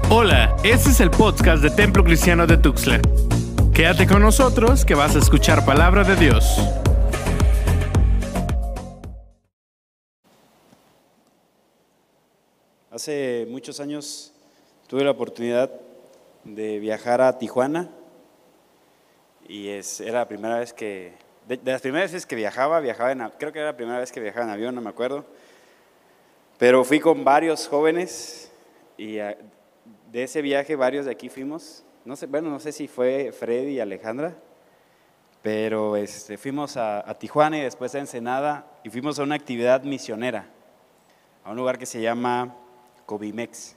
Hola, este es el podcast de Templo Cristiano de Tuxtla. Quédate con nosotros que vas a escuchar palabra de Dios. Hace muchos años tuve la oportunidad de viajar a Tijuana y era la primera vez de las primeras veces que viajaba creo que era la primera vez que viajaba en avión, no me acuerdo, pero fui con varios jóvenes y de ese viaje varios de aquí fuimos, no sé si fue Freddy y Alejandra, pero fuimos a Tijuana y después a Ensenada y fuimos a una actividad misionera, a un lugar que se llama Cobimex.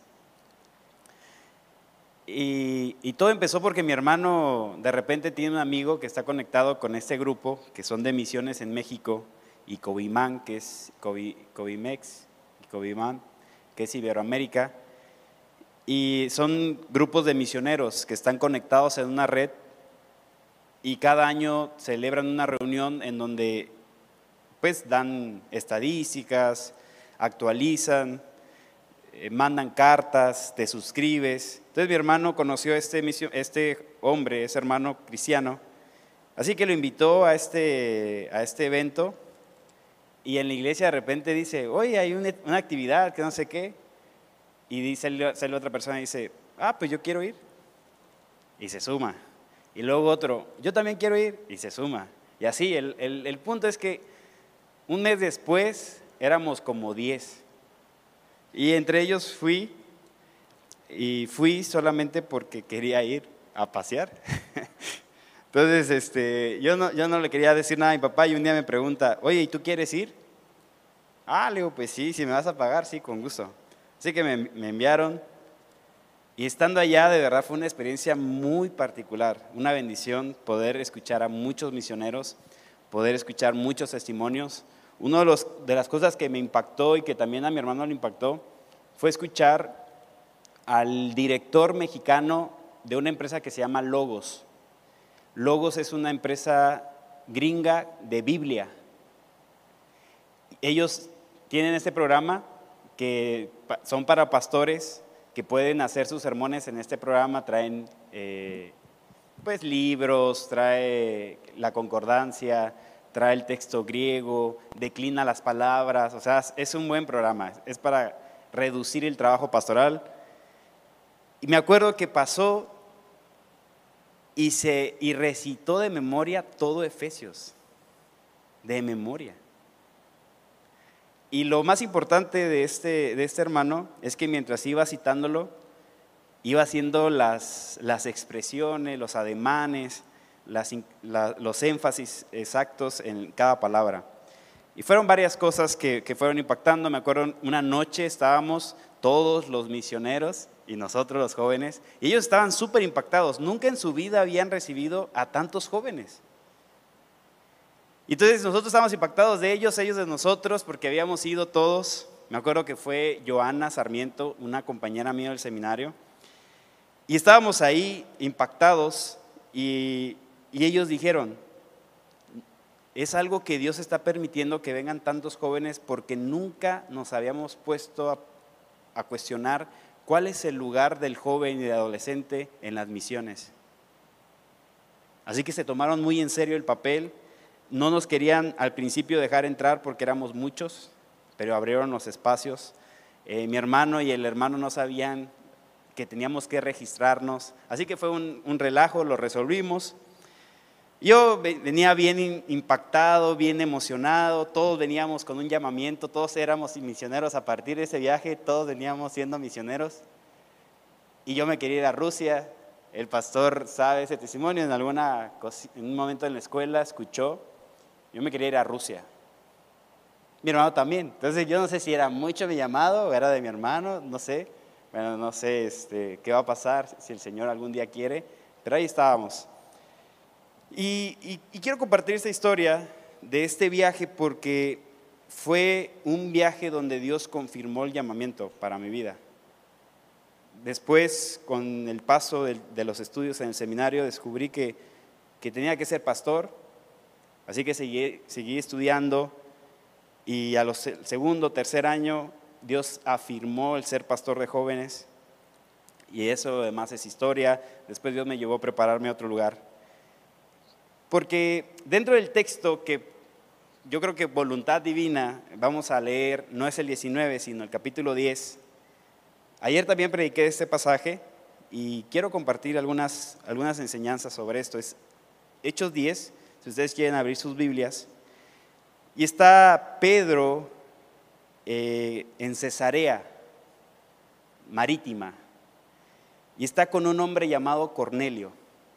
Y todo empezó porque mi hermano de repente tiene un amigo que está conectado con este grupo, que son de misiones en México, y Cobimán, que es Cobimex, y Cobimán, que es Iberoamérica, y son grupos de misioneros que están conectados en una red y cada año celebran una reunión en donde pues dan estadísticas, actualizan, mandan cartas, te suscribes. Entonces mi hermano conoció a este hombre, ese hermano cristiano, así que lo invitó a este evento y en la iglesia de repente dice, oye, hay una actividad que no sé qué, y sale otra persona y dice, pues yo quiero ir, y se suma, y luego otro, yo también quiero ir, y se suma, y así, el punto es que un mes después éramos como 10, y entre ellos fui solamente porque quería ir a pasear. Entonces, yo no le quería decir nada a mi papá y un día me pregunta, oye, ¿y tú quieres ir? Le digo, pues sí, si me vas a pagar, sí, con gusto. Así que me enviaron y estando allá de verdad fue una experiencia muy particular, una bendición poder escuchar a muchos misioneros, poder escuchar muchos testimonios. Una de las cosas que me impactó y que también a mi hermano le impactó fue escuchar al director mexicano de una empresa que se llama Logos. Logos es una empresa gringa de Biblia. Ellos tienen este programa que son para pastores que pueden hacer sus sermones en este programa, traen pues libros, trae la concordancia, trae el texto griego, declina las palabras, o sea, es un buen programa, es para reducir el trabajo pastoral. Y me acuerdo que pasó y recitó de memoria todo Efesios, de memoria. Y lo más importante de este hermano es que mientras iba citándolo, iba haciendo las expresiones, los ademanes, los énfasis exactos en cada palabra. Y fueron varias cosas que fueron impactando. Me acuerdo una noche estábamos todos los misioneros y nosotros los jóvenes, y ellos estaban súper impactados. Nunca en su vida habían recibido a tantos jóvenes. Y entonces nosotros estábamos impactados de ellos de nosotros, porque habíamos ido todos. Me acuerdo que fue Joana Sarmiento, una compañera mía del seminario, y estábamos ahí impactados y ellos dijeron, es algo que Dios está permitiendo que vengan tantos jóvenes porque nunca nos habíamos puesto a cuestionar cuál es el lugar del joven y del adolescente en las misiones. Así que se tomaron muy en serio el papel. No nos querían al principio dejar entrar porque éramos muchos, pero abrieron los espacios. Mi hermano y el hermano no sabían que teníamos que registrarnos, así que fue un relajo, lo resolvimos. Yo venía bien impactado, bien emocionado, todos veníamos con un llamamiento, todos éramos misioneros a partir de ese viaje, todos veníamos siendo misioneros. Y yo me quería ir a Rusia, el pastor sabe ese testimonio, en un momento en la escuela escuchó, yo me quería ir a Rusia. Mi hermano también, entonces yo no sé si era mucho mi llamado o era de mi hermano, no sé. Bueno, no sé qué va a pasar, si el Señor algún día quiere, pero ahí estábamos. Y quiero compartir esta historia de este viaje porque fue un viaje donde Dios confirmó el llamamiento para mi vida. Después, con el paso de los estudios en el seminario, descubrí que tenía que ser pastor, así que seguí estudiando y a los segundo, tercer año Dios afirmó el ser pastor de jóvenes y eso además es historia. Después Dios me llevó a prepararme a otro lugar. Porque dentro del texto que yo creo que voluntad divina, vamos a leer, no es el 19, sino el capítulo 10. Ayer también prediqué este pasaje y quiero compartir algunas enseñanzas sobre esto. Es Hechos 10, si ustedes quieren abrir sus Biblias. Y está Pedro en Cesarea Marítima y está con un hombre llamado Cornelio.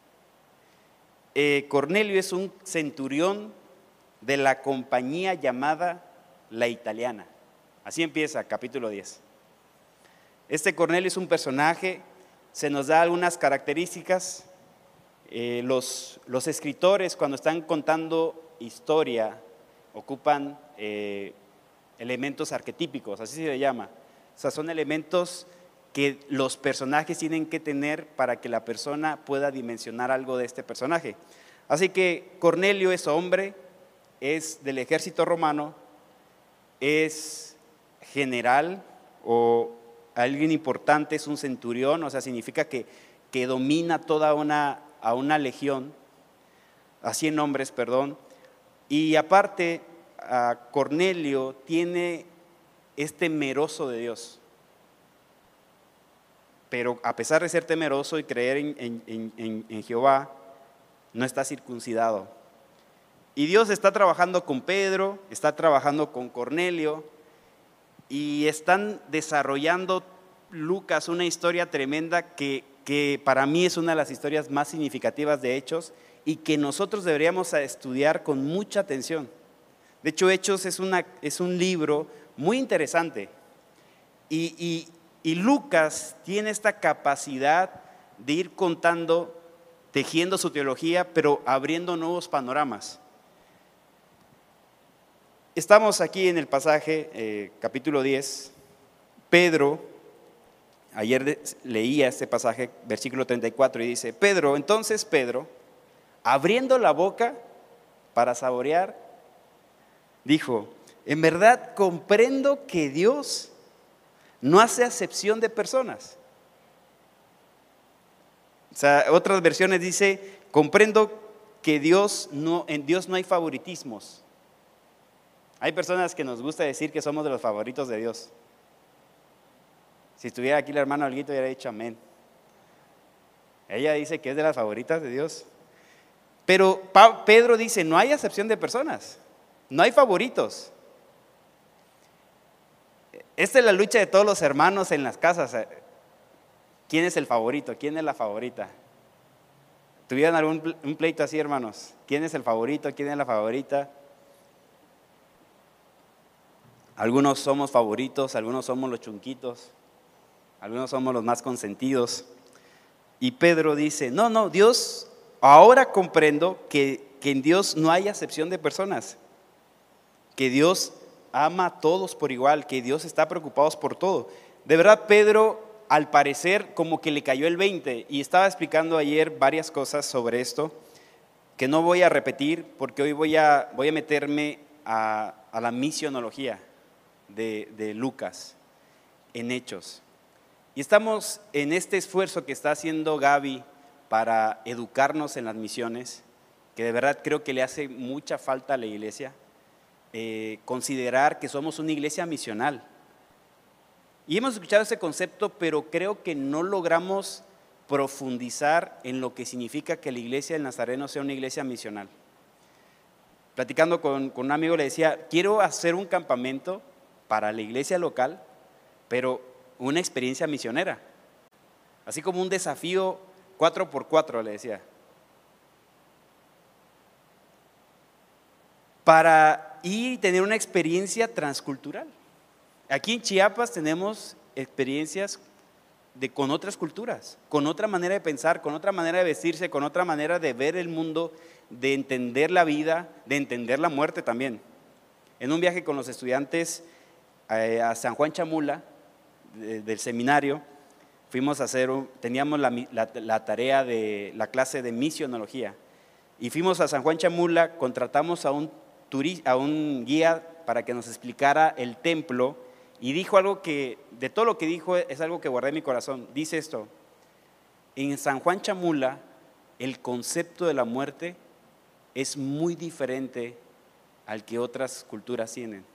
Cornelio es un centurión de la compañía llamada La Italiana. Así empieza capítulo 10. Este Cornelio es un personaje, se nos da algunas características. Los escritores, cuando están contando historia, ocupan elementos arquetípicos, así se le llama. O sea, son elementos que los personajes tienen que tener para que la persona pueda dimensionar algo de este personaje. Así que Cornelio es hombre, es del ejército romano, es general o alguien importante, es un centurión, o sea, significa que domina a una legión, a 100 hombres, perdón. Y aparte, Cornelio es temeroso de Dios. Pero a pesar de ser temeroso y creer en Jehová, no está circuncidado. Y Dios está trabajando con Pedro, está trabajando con Cornelio, y están desarrollando Lucas una historia tremenda que para mí es una de las historias más significativas de Hechos y que nosotros deberíamos estudiar con mucha atención. De hecho, Hechos es un libro muy interesante y Lucas tiene esta capacidad de ir contando, tejiendo su teología, pero abriendo nuevos panoramas. Estamos aquí en el pasaje, capítulo 10. Pedro, ayer leía este pasaje, versículo 34, y dice: entonces Pedro, abriendo la boca para saborear, dijo: en verdad comprendo que Dios no hace acepción de personas. O sea, otras versiones dice: comprendo que en Dios no hay favoritismos. Hay personas que nos gusta decir que somos de los favoritos de Dios. Si estuviera aquí la hermana Olguito, hubiera dicho amén. Ella dice que es de las favoritas de Dios. Pero Pedro dice: no hay acepción de personas, no hay favoritos. Esta es la lucha de todos los hermanos en las casas. ¿Quién es el favorito? ¿Quién es la favorita? ¿Tuvieron algún un pleito así, hermanos? ¿Quién es el favorito? ¿Quién es la favorita? Algunos somos favoritos, algunos somos los chunquitos, algunos somos los más consentidos. Y Pedro dice: no, Dios, ahora comprendo que en Dios no hay acepción de personas, que Dios ama a todos por igual, que Dios está preocupado por todo. De verdad, Pedro, al parecer, como que le cayó el 20, y estaba explicando ayer varias cosas sobre esto, que no voy a repetir, porque hoy voy a meterme a la misionología de Lucas en Hechos. Y estamos en este esfuerzo que está haciendo Gaby para educarnos en las misiones, que de verdad creo que le hace mucha falta a la iglesia. Considerar que somos una iglesia misional. Y hemos escuchado ese concepto, pero creo que no logramos profundizar en lo que significa que la iglesia del Nazareno sea una iglesia misional. Platicando con un amigo, le decía: quiero hacer un campamento para la iglesia local, pero una experiencia misionera, así como un desafío 4x4, le decía, para ir y tener una experiencia transcultural. Aquí en Chiapas tenemos experiencias con otras culturas, con otra manera de pensar, con otra manera de vestirse, con otra manera de ver el mundo, de entender la vida, de entender la muerte también. En un viaje con los estudiantes a San Juan Chamula, del seminario, teníamos la tarea de la clase de misionología, y fuimos a San Juan Chamula, contratamos a un guía para que nos explicara el templo, y dijo algo que, de todo lo que dijo, es algo que guardé en mi corazón. Dice esto: En San Juan Chamula, el concepto de la muerte es muy diferente al que otras culturas tienen.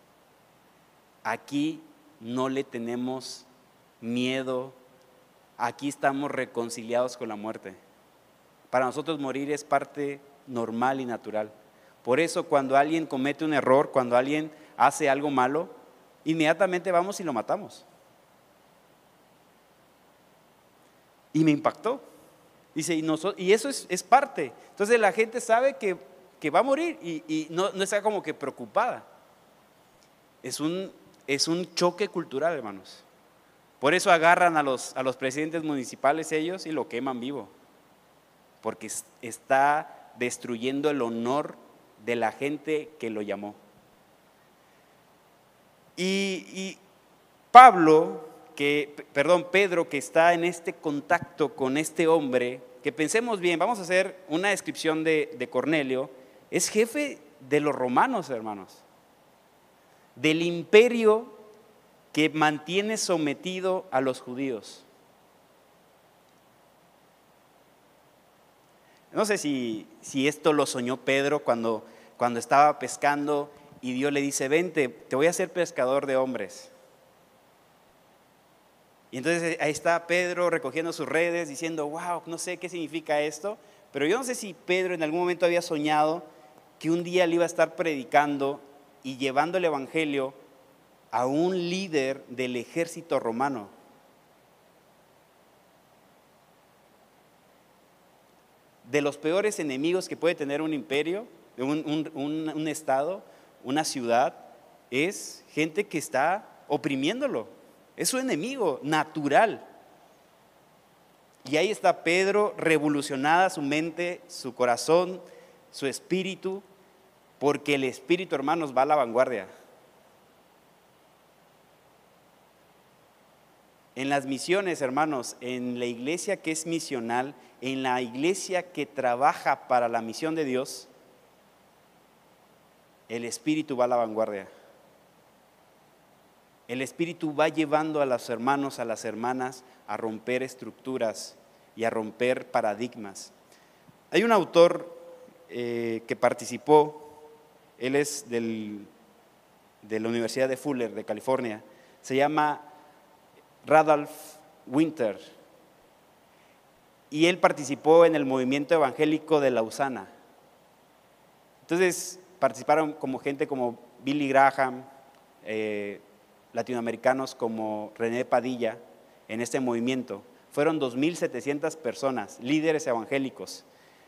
Aquí no le tenemos miedo, aquí estamos reconciliados con la muerte. Para nosotros morir es parte normal y natural. Por eso cuando alguien comete un error, cuando alguien hace algo malo, inmediatamente vamos y lo matamos. Y me impactó. Dice, y eso es parte. Entonces la gente sabe que va a morir y no está como que preocupada. Es un choque cultural, hermanos. Por eso agarran a los presidentes municipales ellos y lo queman vivo. Porque está destruyendo el honor de la gente que lo llamó. Y Pedro, que está en este contacto con este hombre, que pensemos bien, vamos a hacer una descripción de Cornelio, es jefe de los romanos, hermanos, del imperio que mantiene sometido a los judíos. No sé si esto lo soñó Pedro cuando estaba pescando y Dios le dice, vente, te voy a hacer pescador de hombres. Y entonces ahí está Pedro recogiendo sus redes diciendo, wow, no sé qué significa esto, pero yo no sé si Pedro en algún momento había soñado que un día le iba a estar predicando y llevando el evangelio a un líder del ejército romano. De los peores enemigos que puede tener un imperio, un estado, una ciudad, es gente que está oprimiéndolo. Es su enemigo natural. Y ahí está Pedro, revolucionada su mente, su corazón, su espíritu, porque el espíritu, hermanos, va a la vanguardia. En las misiones, hermanos, en la iglesia que es misional, en la iglesia que trabaja para la misión de Dios, el espíritu va a la vanguardia. El espíritu va llevando a los hermanos, a las hermanas a romper estructuras y a romper paradigmas. Hay un autor que participó, él es de la Universidad de Fuller, de California, se llama Randolph Winter, y él participó en el movimiento evangélico de Lausana. Entonces participaron gente como Billy Graham, latinoamericanos como René Padilla en este movimiento. Fueron 2,700 personas, líderes evangélicos,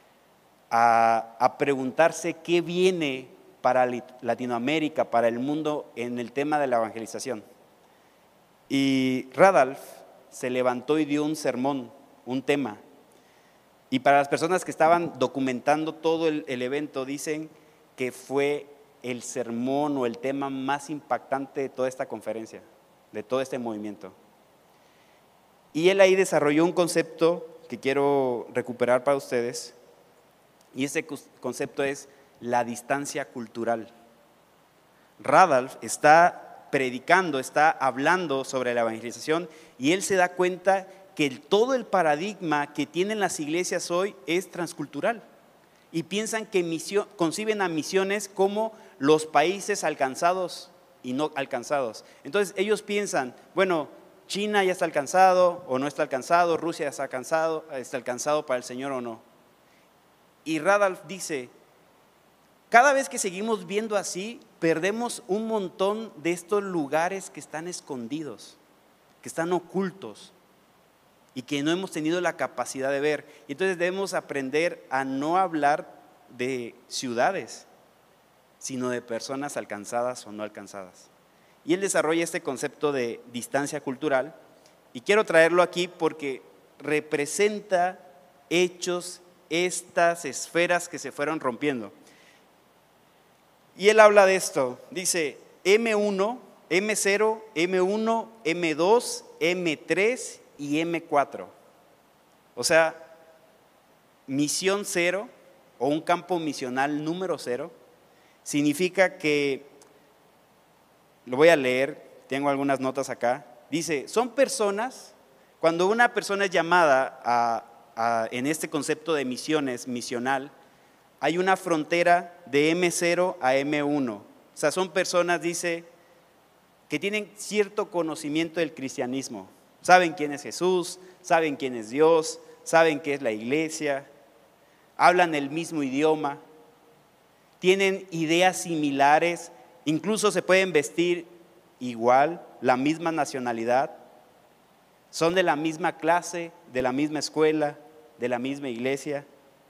a preguntarse qué viene para Latinoamérica, para el mundo en el tema de la evangelización. Y Randolph se levantó y dio un sermón, un tema. Y para las personas que estaban documentando todo el evento, dicen que fue el sermón o el tema más impactante de toda esta conferencia, de todo este movimiento. Y él ahí desarrolló un concepto que quiero recuperar para ustedes, y ese concepto es la distancia cultural. Randolph está predicando, está hablando sobre la evangelización, y él se da cuenta que todo el paradigma que tienen las iglesias hoy es transcultural. Y piensan que conciben a misiones como los países alcanzados y no alcanzados. Entonces ellos piensan, bueno, China ya está alcanzado o no está alcanzado, Rusia ya está alcanzado para el Señor o no. Y Randolph dice, cada vez que seguimos viendo así, perdemos un montón de estos lugares que están escondidos, que están ocultos y que no hemos tenido la capacidad de ver. Y entonces debemos aprender a no hablar de ciudades, sino de personas alcanzadas o no alcanzadas. Y él desarrolla este concepto de distancia cultural, y quiero traerlo aquí porque representa hechos, estas esferas que se fueron rompiendo. Y él habla de esto, dice M1, M0, M1, M2, M3 y M4. O sea, misión 0 o un campo misional número 0 significa que, lo voy a leer, tengo algunas notas acá, dice, son personas Cuando una persona es llamada en este concepto de misiones, misional, hay una frontera de M0 a M1. O sea, son personas, dice, que tienen cierto conocimiento del cristianismo. Saben quién es Jesús, saben quién es Dios, saben qué es la iglesia, hablan el mismo idioma, tienen ideas similares, incluso se pueden vestir igual, la misma nacionalidad, son de la misma clase, de la misma escuela, de la misma iglesia.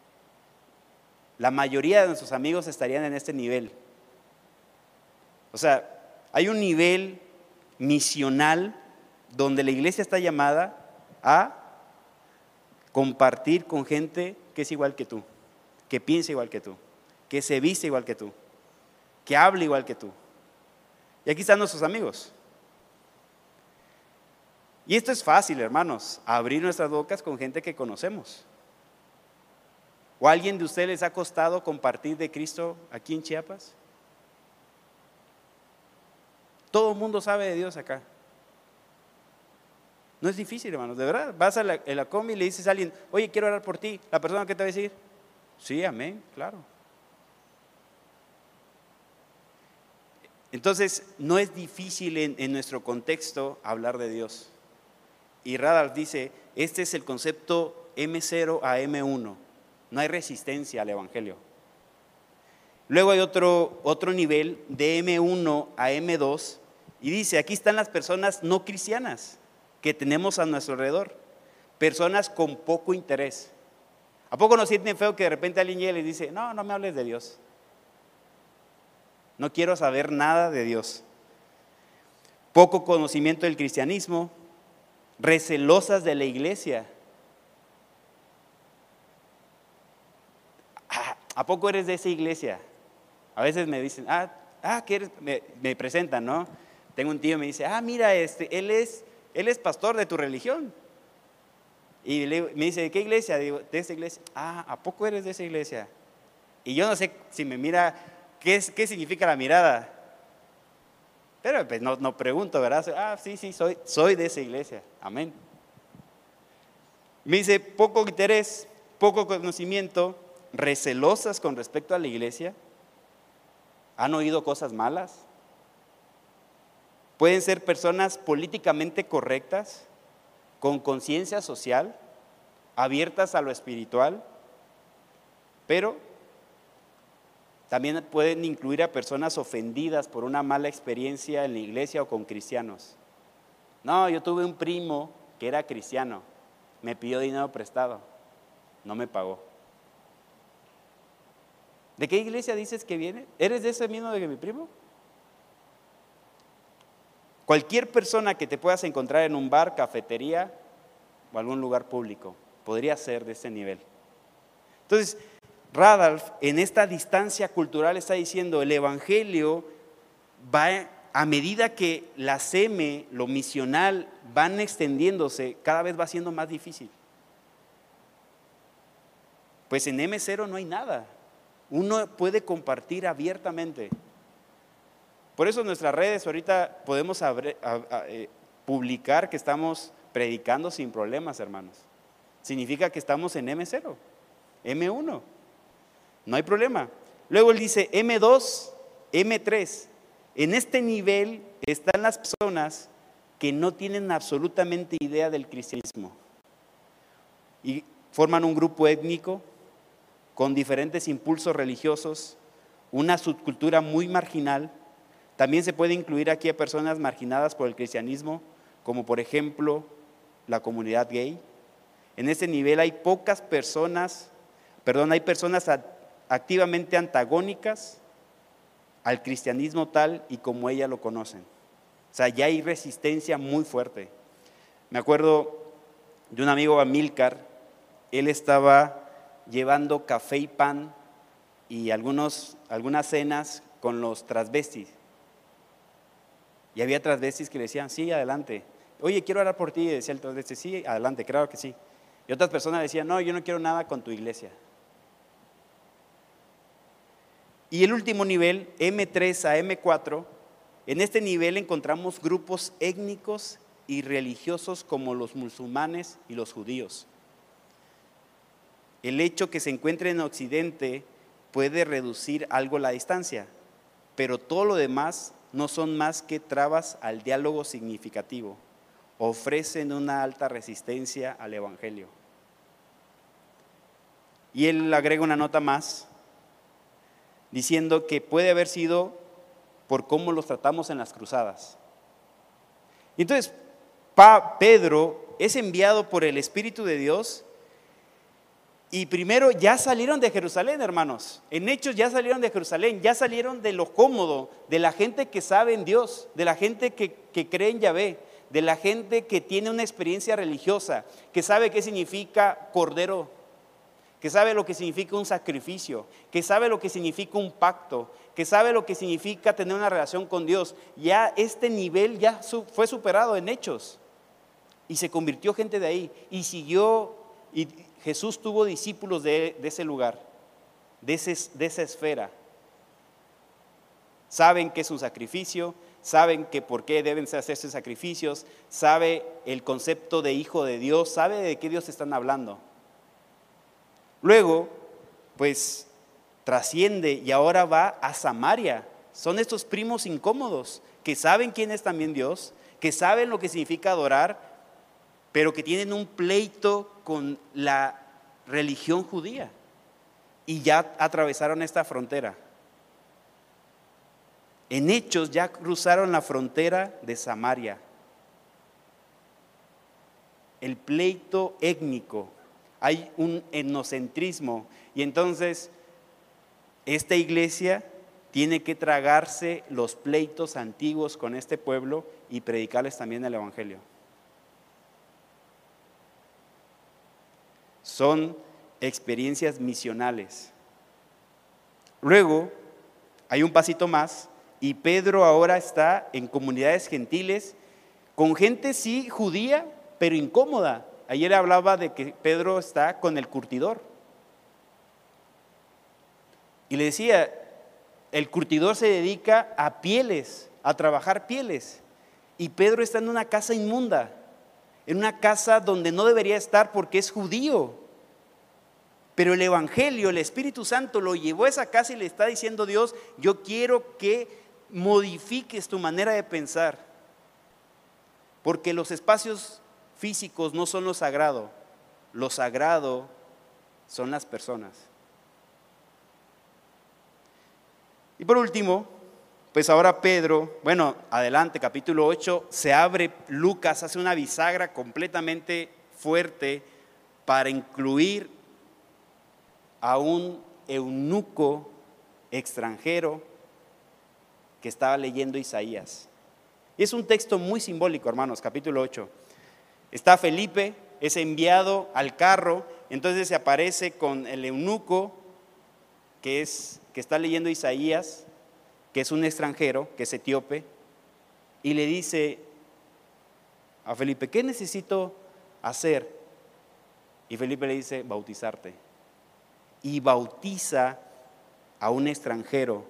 La mayoría de nuestros amigos estarían en este nivel. O sea, hay un nivel misional donde la iglesia está llamada a compartir con gente que es igual que tú, que piensa igual que tú, que se viste igual que tú, que habla igual que tú. Y aquí están nuestros amigos. Y esto es fácil, hermanos, abrir nuestras bocas con gente que conocemos. ¿O a alguien de ustedes les ha costado compartir de Cristo aquí en Chiapas? Todo el mundo sabe de Dios acá. No es difícil, hermanos, de verdad. Vas a la comi y le dices a alguien, oye, quiero orar por ti. ¿La persona qué te va a decir? Sí, amén, claro. Entonces, no es difícil en nuestro contexto hablar de Dios. Y Radar dice, este es el concepto M0 a M1. No hay resistencia al evangelio. Luego hay otro nivel de M1 a M2 y dice, aquí están las personas no cristianas que tenemos a nuestro alrededor, personas con poco interés. ¿A poco nos sienten feo que de repente alguien llega y les dice, no me hables de Dios? No quiero saber nada de Dios. Poco conocimiento del cristianismo, recelosas de la iglesia. ¿A poco eres de esa iglesia? A veces me dicen, ¿qué eres? Me presentan, ¿no? Tengo un tío que me dice, mira, él es pastor de tu religión. Y me dice, ¿de qué iglesia? Digo, de esa iglesia. ¿A poco eres de esa iglesia? Y yo no sé si me mira, ¿qué significa la mirada? Pero pues no pregunto, ¿verdad? Sí, soy de esa iglesia. Amén. Me dice, poco interés, poco conocimiento, recelosas con respecto a la iglesia. ¿Han oído cosas malas? Pueden ser personas políticamente correctas, con conciencia social, abiertas a lo espiritual, pero también pueden incluir a personas ofendidas por una mala experiencia en la iglesia o con cristianos. No, yo tuve un primo que era cristiano, me pidió dinero prestado, no me pagó. ¿De qué iglesia dices que viene? ¿Eres de ese mismo de que mi primo? Cualquier persona que te puedas encontrar en un bar, cafetería o algún lugar público podría ser de ese nivel. Entonces, Radolf en esta distancia cultural está diciendo, el evangelio va a medida que la SEME, lo misional, van extendiéndose, cada vez va siendo más difícil. Pues en M0 no hay nada. Uno puede compartir abiertamente. Por eso en nuestras redes ahorita podemos publicar que estamos predicando sin problemas, hermanos. Significa que estamos en M0, M1. No hay problema. Luego él dice M2, M3. En este nivel están las personas que no tienen absolutamente idea del cristianismo y forman un grupo étnico con diferentes impulsos religiosos, una subcultura muy marginal. También se puede incluir aquí a personas marginadas por el cristianismo, como por ejemplo la comunidad gay. En este nivel hay hay personas activamente antagónicas al cristianismo tal y como ella lo conocen. O sea, ya hay resistencia muy fuerte. Me acuerdo de un amigo, Amílcar, él estaba llevando café y pan y algunas cenas con los transvestis. Y había transvestis que le decían, sí, adelante. Oye, quiero orar por ti. Y decía el transvesti, sí, adelante, claro que sí. Y otras personas decían, no, yo no quiero nada con tu iglesia. Y el último nivel, M3 a M4, en este nivel encontramos grupos étnicos y religiosos como los musulmanes y los judíos. El hecho que se encuentre en Occidente puede reducir algo la distancia, pero todo lo demás no son más que trabas al diálogo significativo. Ofrecen una alta resistencia al Evangelio. Y él agrega una nota más, diciendo que puede haber sido por cómo los tratamos en las cruzadas. Y entonces, Pedro es enviado por el Espíritu de Dios y primero ya salieron de Jerusalén, hermanos. En Hechos ya salieron de Jerusalén, ya salieron de lo cómodo, de la gente que sabe en Dios, de la gente que cree en Yahvé, de la gente que tiene una experiencia religiosa, que sabe qué significa cordero, que sabe lo que significa un sacrificio, que sabe lo que significa un pacto, que sabe lo que significa tener una relación con Dios. Ya este nivel ya fue superado en Hechos y se convirtió gente de ahí y siguió, y Jesús tuvo discípulos de ese lugar, de esa esfera. Saben que es un sacrificio, saben que por qué deben hacerse sacrificios, sabe el concepto de hijo de Dios, sabe de qué Dios están hablando. Luego, pues trasciende y ahora va a Samaria. Son estos primos incómodos que saben quién es también Dios, que saben lo que significa adorar, pero que tienen un pleito con la religión judía y ya atravesaron esta frontera. En Hechos ya cruzaron la frontera de Samaria. El pleito étnico, hay un etnocentrismo y entonces esta iglesia tiene que tragarse los pleitos antiguos con este pueblo y predicarles también el evangelio. Son experiencias misionales. Luego hay un pasito más y Pedro ahora está en comunidades gentiles con gente sí judía pero incómoda. Ayer hablaba de que Pedro está con el curtidor y le decía, el curtidor se dedica a pieles, a trabajar pieles, y Pedro está en una casa inmunda, en una casa donde no debería estar porque es judío. Pero el evangelio, el Espíritu Santo lo llevó a esa casa y le está diciendo Dios, yo quiero que modifiques tu manera de pensar, porque los espacios físicos no son lo sagrado son las personas. Y por último, pues ahora Pedro, adelante, capítulo 8, se abre, Lucas hace una bisagra completamente fuerte para incluir a un eunuco extranjero que estaba leyendo Isaías. Y es un texto muy simbólico, hermanos, capítulo 8. Está Felipe, es enviado al carro, entonces se aparece con el eunuco que está leyendo Isaías, que es un extranjero, que es etíope, y le dice a Felipe, ¿qué necesito hacer? Y Felipe le dice, bautizarte. Y bautiza a un extranjero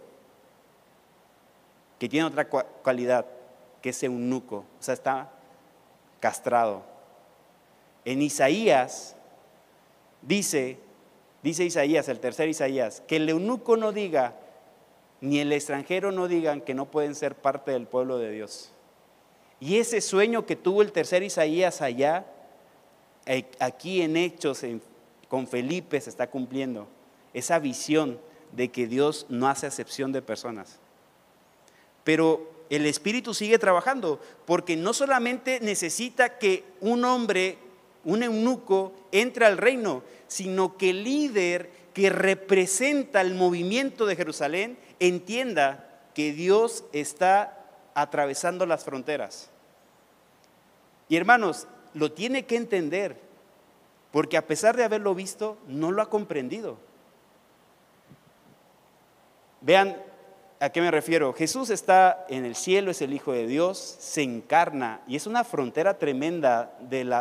que tiene otra cualidad, que es eunuco, o sea, está castrado. En Isaías dice Isaías, el tercer Isaías, que el eunuco no diga, ni el extranjero no digan que no pueden ser parte del pueblo de Dios. Y ese sueño que tuvo el tercer Isaías allá, aquí en Hechos, con Felipe se está cumpliendo. Esa visión de que Dios no hace acepción de personas. Pero el Espíritu sigue trabajando, porque no solamente necesita que un hombre, un eunuco, entre al reino, sino que el líder que representa el movimiento de Jerusalén entienda que Dios está atravesando las fronteras. Y hermanos, lo tiene que entender, porque a pesar de haberlo visto, no lo ha comprendido. Vean a qué me refiero. Jesús está en el cielo, es el Hijo de Dios, se encarna y es una frontera tremenda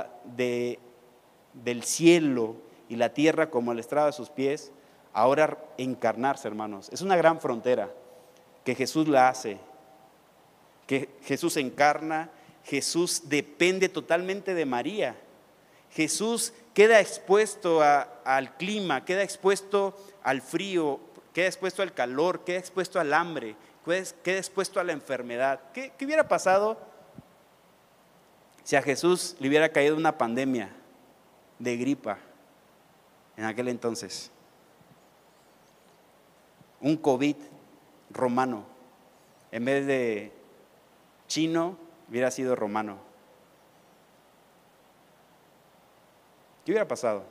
del cielo y la tierra como el estrado de sus pies. Ahora encarnarse, hermanos, es una gran frontera que Jesús la hace, que Jesús se encarna, Jesús depende totalmente de María. Jesús queda expuesto al clima, queda expuesto al frío, queda expuesto al calor, queda expuesto al hambre, queda expuesto a la enfermedad. ¿Qué hubiera pasado si a Jesús le hubiera caído una pandemia de gripa en aquel entonces? Un COVID romano, en vez de chino, hubiera sido romano. ¿Qué hubiera pasado?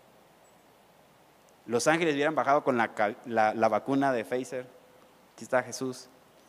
Los ángeles hubieran bajado con la vacuna de Pfizer. Aquí está Jesús.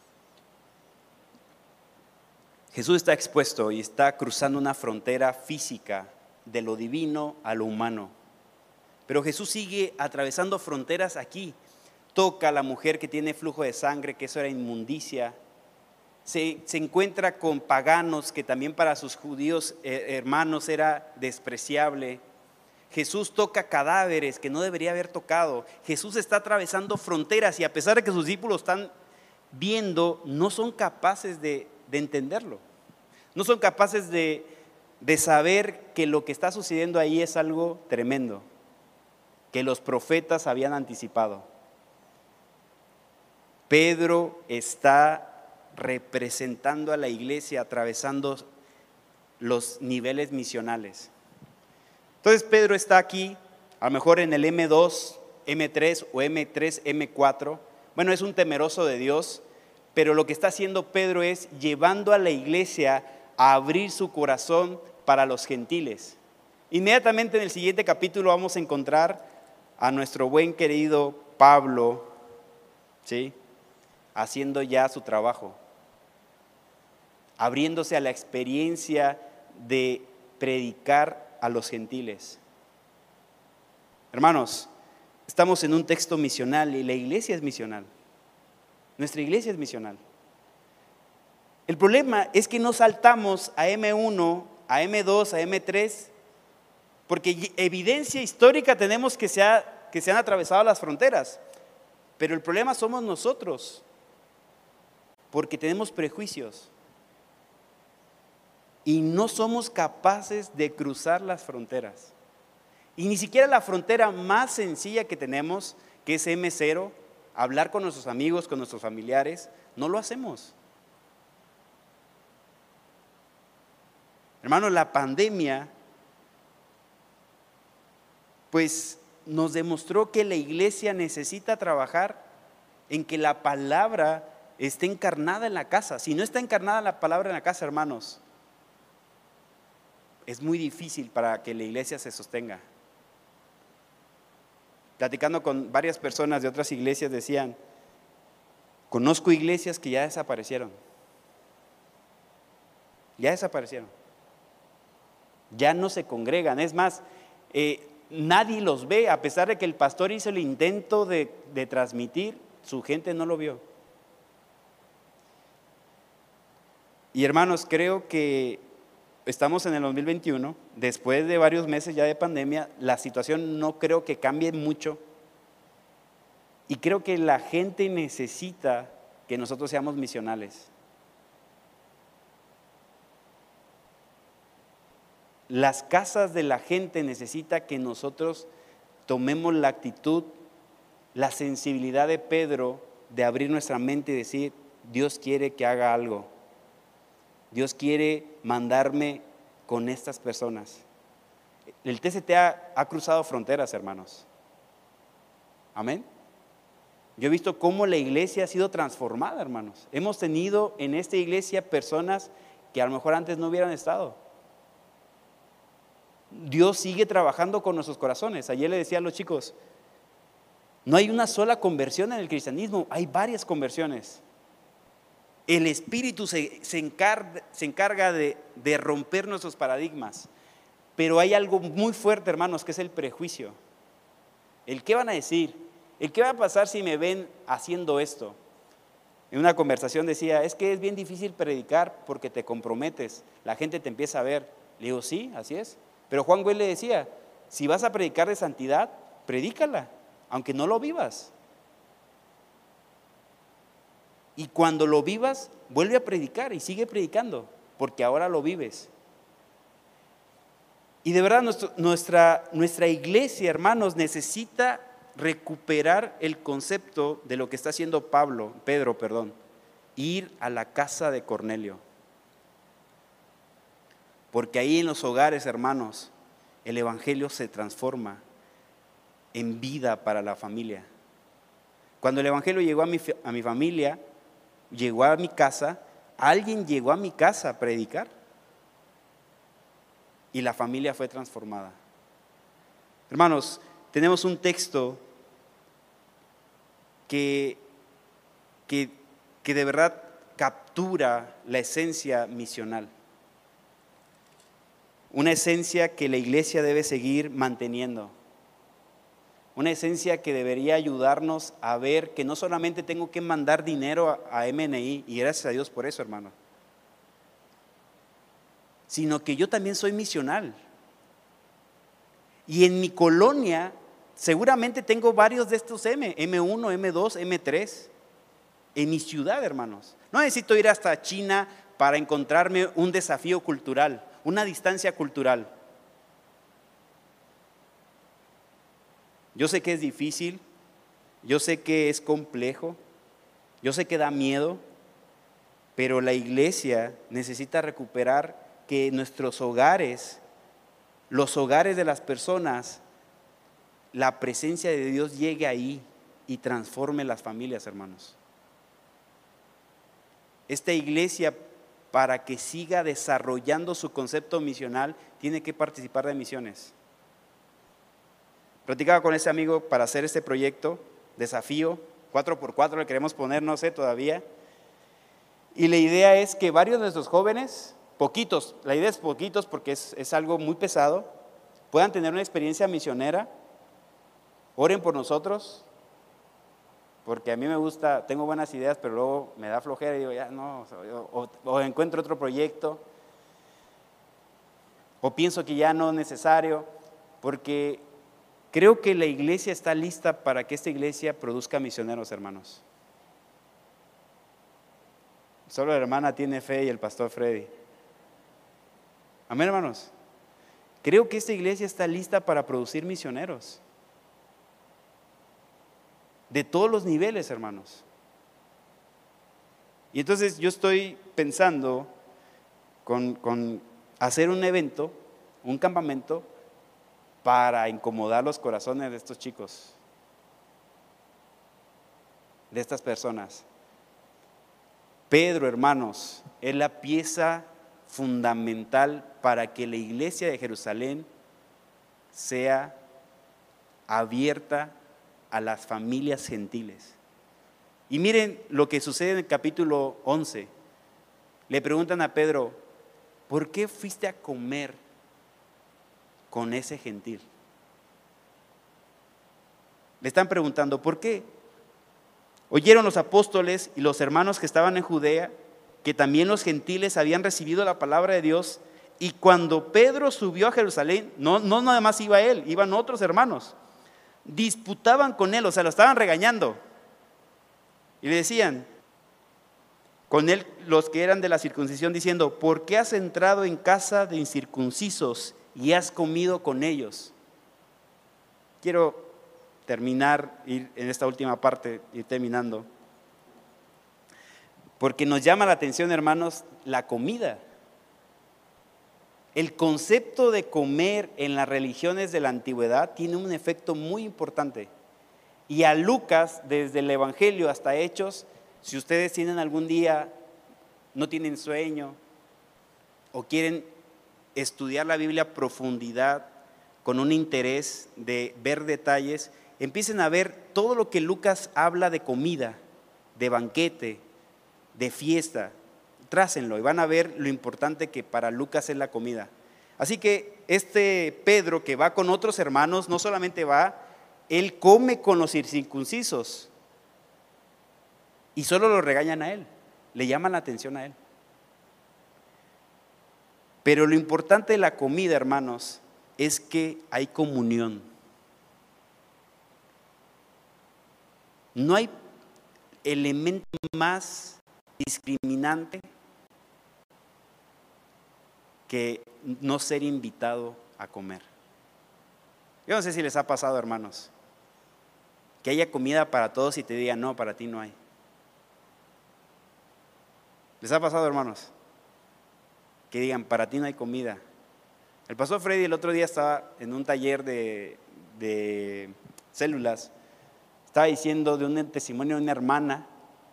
Jesús está expuesto y está cruzando una frontera física de lo divino a lo humano. Pero Jesús sigue atravesando fronteras aquí. Toca a la mujer que tiene flujo de sangre, que eso era inmundicia. Se encuentra con paganos, que también para sus judíos hermanos era despreciable. Jesús toca cadáveres que no debería haber tocado. Jesús está atravesando fronteras y a pesar de que sus discípulos están viendo, no son capaces de entenderlo. No son capaces de saber que lo que está sucediendo ahí es algo tremendo, que los profetas habían anticipado. Pedro está representando a la iglesia, atravesando los niveles misionales. Entonces Pedro está aquí, a lo mejor en el M2, M3 o M3, M4. Bueno, es un temeroso de Dios, pero lo que está haciendo Pedro es llevando a la iglesia a abrir su corazón para los gentiles. Inmediatamente en el siguiente capítulo vamos a encontrar a nuestro buen querido Pablo, ¿sí?, haciendo ya su trabajo, abriéndose a la experiencia de predicar a los gentiles. Hermanos, estamos en un texto misional y la iglesia es misional. Nuestra iglesia es misional. El problema es que no saltamos a M1, a M2, a M3, porque evidencia histórica tenemos que se han atravesado las fronteras. Pero el problema somos nosotros, porque tenemos prejuicios y no somos capaces de cruzar las fronteras. Y ni siquiera la frontera más sencilla que tenemos, que es M0, hablar con nuestros amigos, con nuestros familiares, no lo hacemos. Hermanos, la pandemia pues nos demostró que la iglesia necesita trabajar en que la palabra esté encarnada en la casa. Si no está encarnada la palabra en la casa, hermanos, es muy difícil para que la iglesia se sostenga. Platicando con varias personas de otras iglesias decían, conozco iglesias que ya desaparecieron. Ya desaparecieron. Ya no se congregan. Es más, nadie los ve, a pesar de que el pastor hizo el intento de transmitir, su gente no lo vio. Y hermanos, creo que estamos en el 2021, después de varios meses ya de pandemia, la situación no creo que cambie mucho. Y creo que la gente necesita que nosotros seamos misionales. Las casas de la gente necesita que nosotros tomemos la actitud, la sensibilidad de Pedro de abrir nuestra mente y decir, Dios quiere que haga algo. Dios quiere mandarme con estas personas. El TCT ha cruzado fronteras, hermanos. Amén. Yo he visto cómo la iglesia ha sido transformada, hermanos. Hemos tenido en esta iglesia personas que a lo mejor antes no hubieran estado. Dios sigue trabajando con nuestros corazones. Ayer le decía a los chicos, no hay una sola conversión en el cristianismo, hay varias conversiones. El Espíritu se encarga de romper nuestros paradigmas. Pero hay algo muy fuerte, hermanos, que es el prejuicio. El qué van a decir, el qué va a pasar si me ven haciendo esto. En una conversación decía, es que es bien difícil predicar porque te comprometes, la gente te empieza a ver. Le digo, sí, así es. Pero Juan Güell le decía, si vas a predicar de santidad, predícala, aunque no lo vivas. Y cuando lo vivas, vuelve a predicar y sigue predicando. porque ahora lo vives. Y de verdad nuestra iglesia, hermanos, necesita recuperar el concepto de lo que está haciendo Pedro, ir a la casa de Cornelio. Porque ahí en los hogares, hermanos, el evangelio se transforma en vida para la familia. Cuando el evangelio llegó a mi familia, llegó a mi casa, alguien llegó a mi casa a predicar y la familia fue transformada. Hermanos, tenemos un texto que de verdad captura la esencia misional. Una esencia que la iglesia debe seguir manteniendo. Una esencia que debería ayudarnos a ver que no solamente tengo que mandar dinero a MNI, y gracias a Dios por eso, hermano, sino que yo también soy misional. Y en mi colonia seguramente tengo varios de estos M1, M2, M3, en mi ciudad, hermanos. No necesito ir hasta China para encontrarme un desafío cultural, una distancia cultural. Yo sé que es difícil, yo sé que es complejo, yo sé que da miedo, pero la iglesia necesita recuperar que nuestros hogares, los hogares de las personas, la presencia de Dios llegue ahí y transforme las familias, hermanos. Esta iglesia, para que siga desarrollando su concepto misional, tiene que participar de misiones. Platicaba con ese amigo para hacer este proyecto, desafío, 4x4 le queremos poner, no sé todavía. Y la idea es que varios de nuestros jóvenes, poquitos, la idea es poquitos porque es algo muy pesado, puedan tener una experiencia misionera. Oren por nosotros, porque a mí me gusta, tengo buenas ideas, pero luego me da flojera y digo, ya no, o encuentro otro proyecto, o pienso que ya no es necesario, porque creo que la iglesia está lista para que esta iglesia produzca misioneros, hermanos. Solo la hermana tiene fe y el pastor Freddy. Amén, hermanos. Creo que esta iglesia está lista para producir misioneros. De todos los niveles, hermanos. Y entonces yo estoy pensando con hacer un evento, un campamento, para incomodar los corazones de estos chicos, de estas personas. Pedro, hermanos, es la pieza fundamental para que la iglesia de Jerusalén sea abierta a las familias gentiles. Y miren lo que sucede en el capítulo 11. Le preguntan a Pedro, ¿por qué fuiste a comer con ese gentil? Le están preguntando, ¿por qué? Oyeron los apóstoles y los hermanos que estaban en Judea que también los gentiles habían recibido la palabra de Dios, y cuando Pedro subió a Jerusalén, no nada más iba él, iban otros hermanos. Disputaban con él, o sea, lo estaban regañando. Y le decían con él los que eran de la circuncisión, diciendo, ¿por qué has entrado en casa de incircuncisos y has comido con ellos? Quiero terminar, ir en esta última parte, ir terminando, porque nos llama la atención, hermanos, la comida. El concepto de comer en las religiones de la antigüedad tiene un efecto muy importante. Y a Lucas, desde el Evangelio hasta Hechos, si ustedes tienen algún día, no tienen sueño o quieren estudiar la Biblia a profundidad con un interés de ver detalles, empiecen a ver todo lo que Lucas habla de comida, de banquete, de fiesta. Trácenlo y van a ver lo importante que para Lucas es la comida. Así que este Pedro, que va con otros hermanos, no solamente va, él come con los incircuncisos y solo lo regañan a él, le llaman la atención a él. Pero lo importante de la comida, hermanos, es que hay comunión. No hay elemento más discriminante que no ser invitado a comer. Yo no sé si les ha pasado, hermanos, que haya comida para todos y te digan, no, para ti no hay. ¿Les ha pasado, hermanos? Que digan, para ti no hay comida. El pastor Freddy el otro día estaba en un taller de células, estaba diciendo de un testimonio de una hermana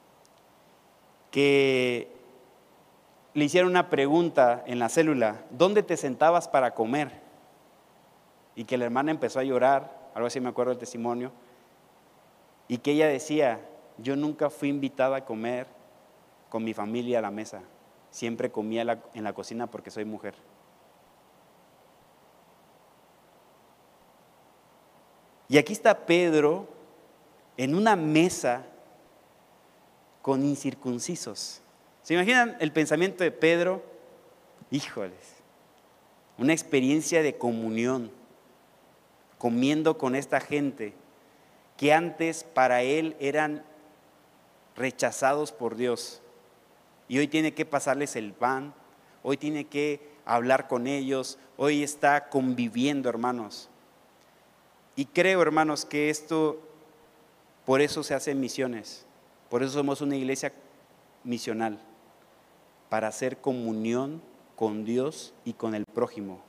que le hicieron una pregunta en la célula, ¿dónde te sentabas para comer? Y que la hermana empezó a llorar, algo así me acuerdo del testimonio, y que ella decía, yo nunca fui invitada a comer con mi familia a la mesa, siempre comía en la cocina porque soy mujer. Y aquí está Pedro en una mesa con incircuncisos. ¿Se imaginan el pensamiento de Pedro? Híjoles, una experiencia de comunión, comiendo con esta gente que antes para él eran rechazados por Dios. Y hoy tiene que pasarles el pan, hoy tiene que hablar con ellos, hoy está conviviendo, hermanos. Y creo, hermanos, que esto, por eso se hacen misiones, por eso somos una iglesia misional, para hacer comunión con Dios y con el prójimo.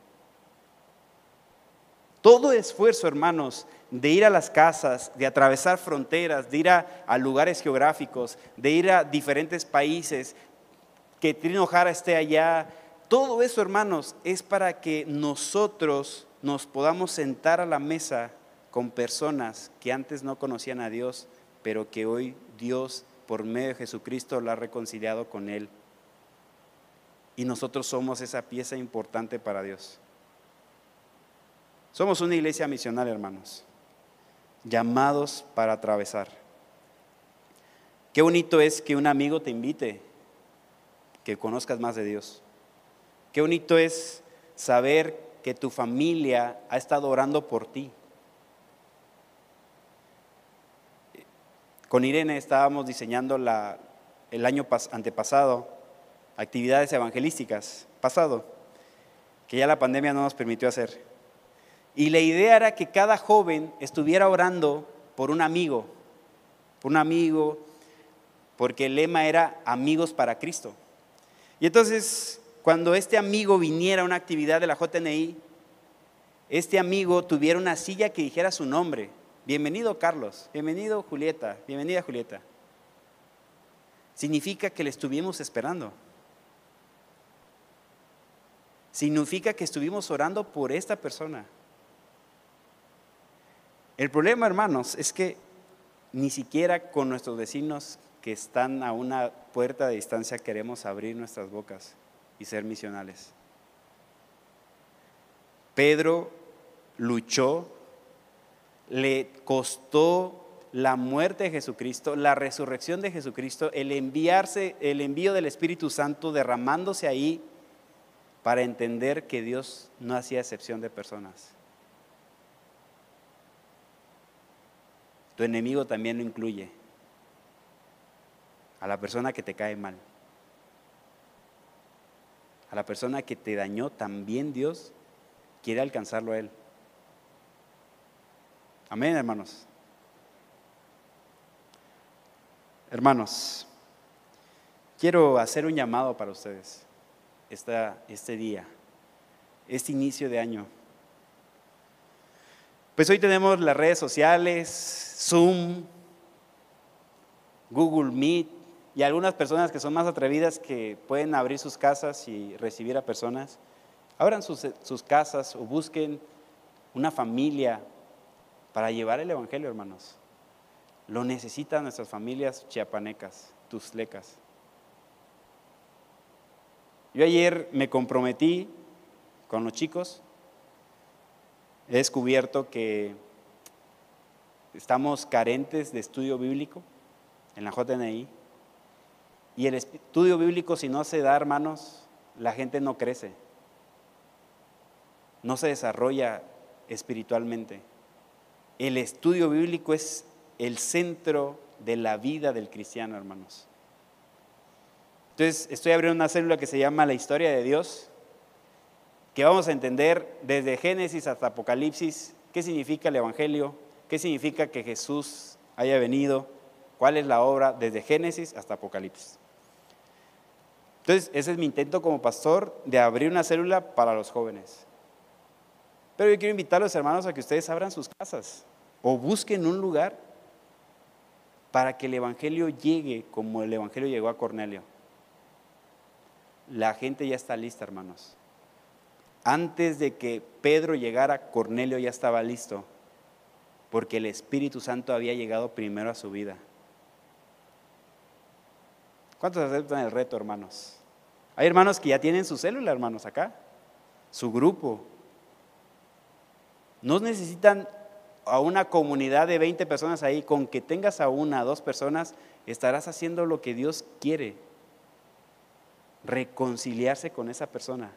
Todo esfuerzo, hermanos, de ir a las casas, de atravesar fronteras, de ir a lugares geográficos, de ir a diferentes países, que Trino Jara esté allá, todo eso, hermanos, es para que nosotros nos podamos sentar a la mesa con personas que antes no conocían a Dios, pero que hoy Dios, por medio de Jesucristo, la ha reconciliado con Él. Y nosotros somos esa pieza importante para Dios. Somos una iglesia misional, hermanos, llamados para atravesar. Qué bonito es que un amigo te invite, que conozcas más de Dios. Qué bonito es saber que tu familia ha estado orando por ti. Con Irene estábamos diseñando el año antepasado actividades evangelísticas, que ya la pandemia no nos permitió hacer. Y la idea era que cada joven estuviera orando por un amigo, porque el lema era amigos para Cristo. Y entonces, cuando este amigo viniera a una actividad de la JNI, este amigo tuviera una silla que dijera su nombre. Bienvenido Carlos, bienvenido Julieta, bienvenida Julieta. Significa que le estuvimos esperando. Significa que estuvimos orando por esta persona. El problema, hermanos, es que ni siquiera con nuestros vecinos que están a una puerta de distancia queremos abrir nuestras bocas y ser misionales. Pedro luchó, le costó la muerte de Jesucristo, la resurrección de Jesucristo, el envío del Espíritu Santo derramándose ahí para entender que Dios no hacía excepción de personas. Tu enemigo también lo incluye, a la persona que te cae mal, a la persona que te dañó, también Dios quiere alcanzarlo a él. Amén, hermanos. Hermanos, quiero hacer un llamado para ustedes este día, este inicio de año. Pues hoy tenemos las redes sociales, Zoom, Google Meet y algunas personas que son más atrevidas que pueden abrir sus casas y recibir a personas. Abran sus casas o busquen una familia para llevar el evangelio, hermanos. Lo necesitan nuestras familias chiapanecas, tuxtlecas. Yo ayer me comprometí con los chicos. He descubierto que estamos carentes de estudio bíblico en la JNI. Y el estudio bíblico, si no se da, hermanos, la gente no crece. No se desarrolla espiritualmente. El estudio bíblico es el centro de la vida del cristiano, hermanos. Entonces, estoy abriendo una célula que se llama La Historia de Dios. que vamos a entender desde Génesis hasta Apocalipsis qué significa el Evangelio, qué significa que Jesús haya venido, cuál es la obra desde Génesis hasta Apocalipsis. Entonces, ese es mi intento como pastor, de abrir una célula para los jóvenes. Pero yo quiero invitar a los hermanos a que ustedes abran sus casas o busquen un lugar para que el Evangelio llegue como el Evangelio llegó a Cornelio. La gente ya está lista, hermanos. Antes de que Pedro llegara, Cornelio ya estaba listo, porque el Espíritu Santo había llegado primero a su vida. ¿Cuántos aceptan el reto, hermanos? Hay hermanos que ya tienen su célula, hermanos, acá, su grupo. No necesitan a una comunidad de 20 personas ahí. Con que tengas a 1 o 2 personas, estarás haciendo lo que Dios quiere: reconciliarse con esa persona.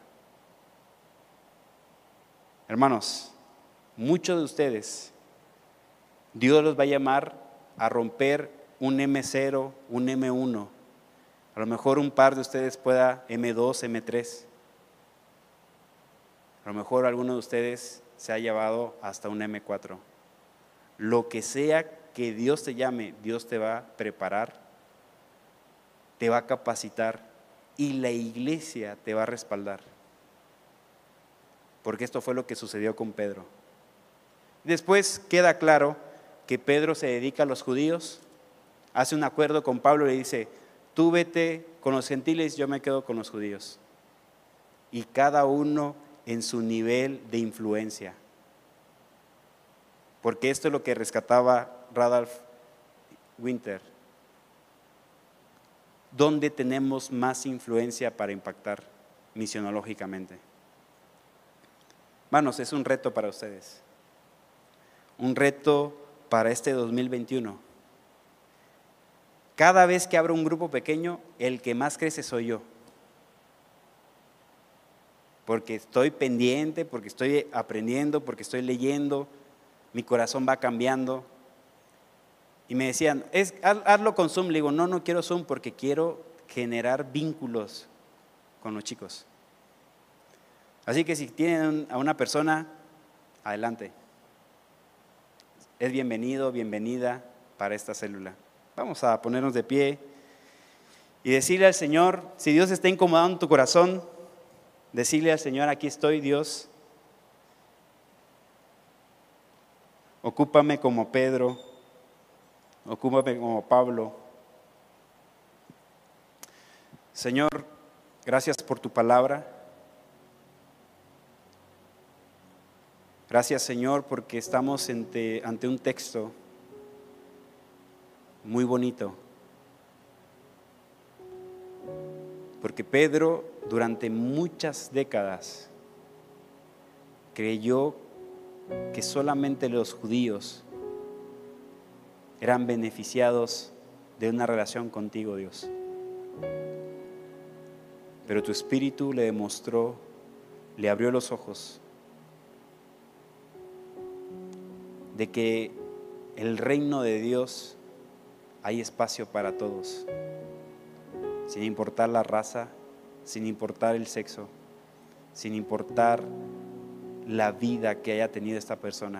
Hermanos, muchos de ustedes, Dios los va a llamar a romper un M0, un M1. A lo mejor un par de ustedes pueda M2, M3. A lo mejor alguno de ustedes se ha llevado hasta un M4. Lo que sea que Dios te llame, Dios te va a preparar, te va a capacitar y la iglesia te va a respaldar. Porque esto fue lo que sucedió con Pedro. Después queda claro que Pedro se dedica a los judíos, hace un acuerdo con Pablo y le dice: tú vete con los gentiles, yo me quedo con los judíos. Y cada uno en su nivel de influencia. Porque esto es lo que rescataba Randolph Winter. ¿Dónde tenemos más influencia para impactar misionológicamente? Hermanos, es un reto para ustedes. Un reto para este 2021. Cada vez que abro un grupo pequeño, el que más crece soy yo. Porque estoy pendiente, porque estoy aprendiendo, porque estoy leyendo, mi corazón va cambiando. Y me decían: hazlo con Zoom. Le digo: no quiero Zoom, porque quiero generar vínculos con los chicos. Así que si tienen a una persona, adelante. Es bienvenido, bienvenida para esta célula. Vamos a ponernos de pie y decirle al Señor, si Dios está incomodando en tu corazón, decirle al Señor: aquí estoy, Dios. Ocúpame como Pedro, ocúpame como Pablo. Señor, gracias por tu palabra. Gracias, Señor, porque estamos ante un texto muy bonito. Porque Pedro durante muchas décadas creyó que solamente los judíos eran beneficiados de una relación contigo, Dios. Pero tu Espíritu le demostró, le abrió los ojos de que el reino de Dios hay espacio para todos, sin importar la raza, sin importar el sexo, sin importar la vida que haya tenido esta persona.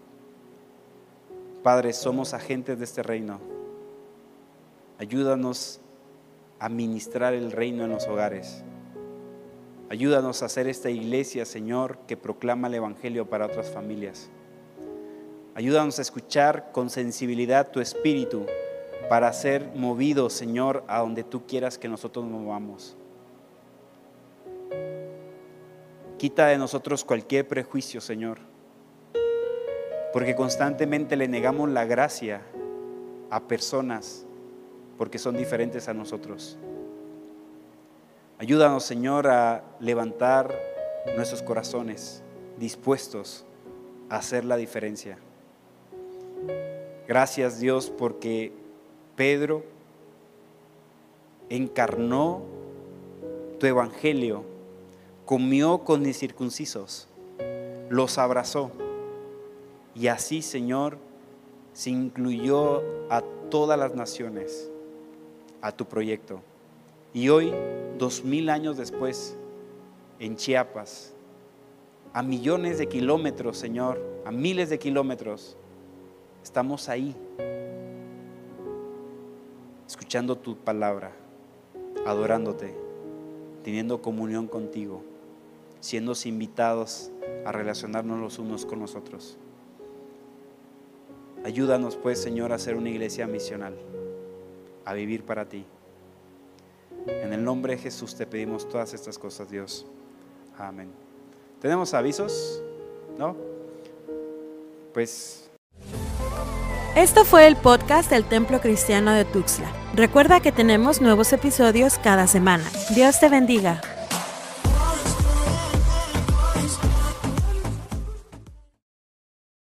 Padre, somos agentes de este reino. Ayúdanos a ministrar el reino en los hogares. Ayúdanos a hacer esta iglesia, Señor, que proclama el Evangelio para otras familias. Ayúdanos a escuchar con sensibilidad tu espíritu para ser movidos, Señor, a donde tú quieras que nosotros nos movamos. Quita de nosotros cualquier prejuicio, Señor, porque constantemente le negamos la gracia a personas porque son diferentes a nosotros. Ayúdanos, Señor, a levantar nuestros corazones dispuestos a hacer la diferencia. Gracias, Dios, porque Pedro encarnó tu evangelio, comió con incircuncisos, los abrazó y así, Señor, se incluyó a todas las naciones a tu proyecto. Y hoy, 2000 años después, en Chiapas, a millones de kilómetros, Señor, a miles de kilómetros, estamos ahí, escuchando tu palabra, adorándote, teniendo comunión contigo, siendo invitados a relacionarnos los unos con los otros. Ayúdanos pues, Señor, a ser una iglesia misional, a vivir para ti. En el nombre de Jesús te pedimos todas estas cosas, Dios. Amén. ¿Tenemos avisos? ¿No? Pues... Esto fue el podcast del Templo Cristiano de Tuxtla. Recuerda que tenemos nuevos episodios cada semana. Dios te bendiga.